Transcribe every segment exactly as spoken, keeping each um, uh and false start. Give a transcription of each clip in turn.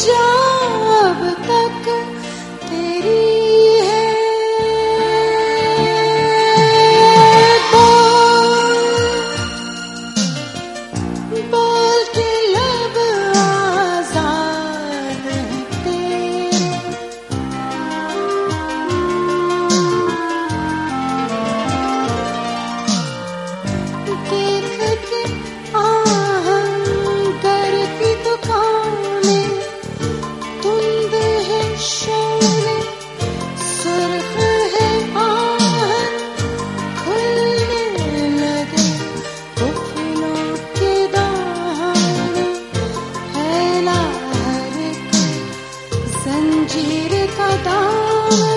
जब तक तेरी है। बोल बोल के लब आजाद हैं तेरे, देख के आहंगर की दुकानें धुंध है, शोले सुर्ख है, आहन खुलने लगे गुफनों के दाने, फैला हर कोई जंजीर का दामन।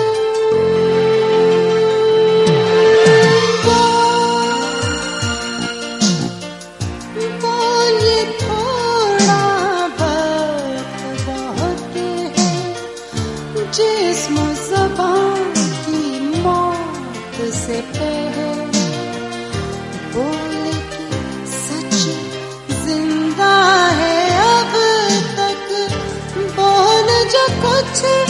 बोल ये थोड़ा वक्त बहुत है, जिस्म ज़बान की मौत से पहले बोले कि सच जिंदा है अब तक, बोल जो कुछ